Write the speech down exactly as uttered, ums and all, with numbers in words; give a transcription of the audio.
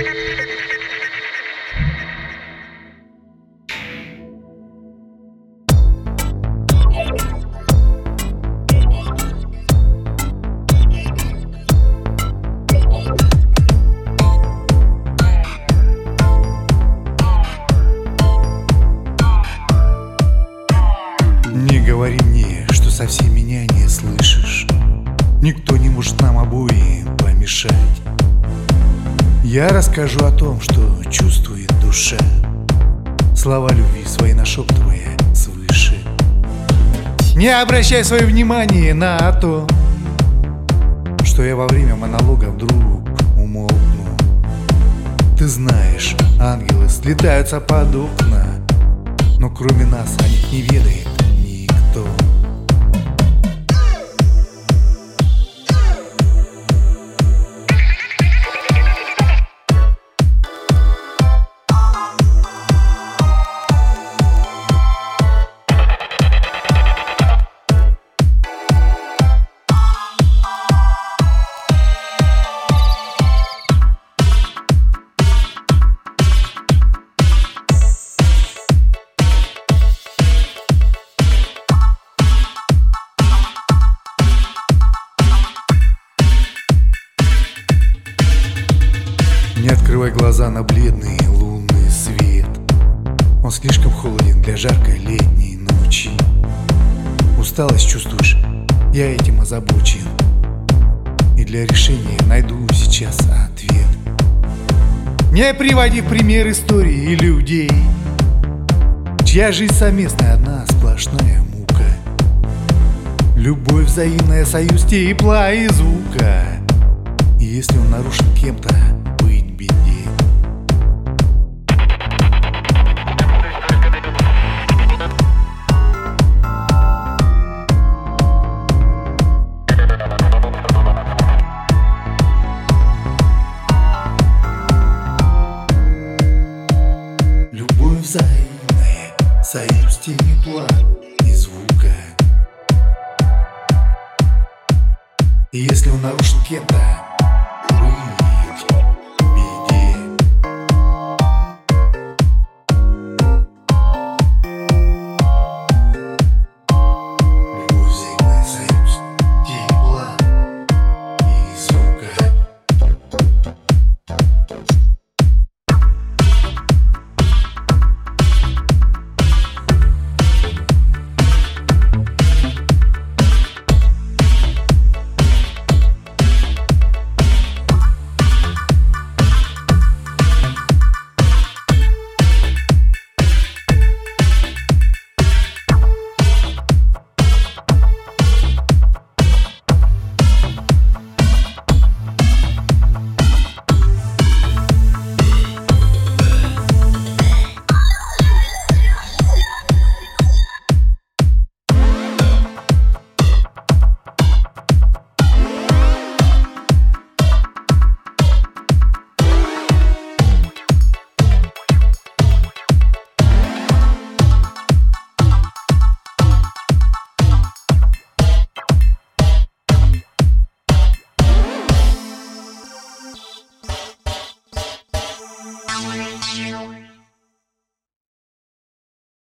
Не говори мне, что совсем меня не слышишь. Никто не может нам обоим помешать. Я расскажу о том, что чувствует душа, слова любви свои нашептывая свыше. Не обращай свое внимание на то, что я во время монолога вдруг умолкну. Ты знаешь, ангелы слетаются под окна, но кроме нас о них не ведает никто. Не открывай глаза на бледный лунный свет. Он слишком холоден для жаркой летней ночи. Усталость чувствуешь, я этим озабочен, и для решения найду сейчас ответ. Не приводи в пример истории и людей, чья жизнь совместная одна сплошная мука. Любовь взаимная, союз тепла и звука. И если он нарушен кем-то, быть беде. Любовь взаимная, союз тепла и звука. И если он нарушен кем-то, We'll be right back.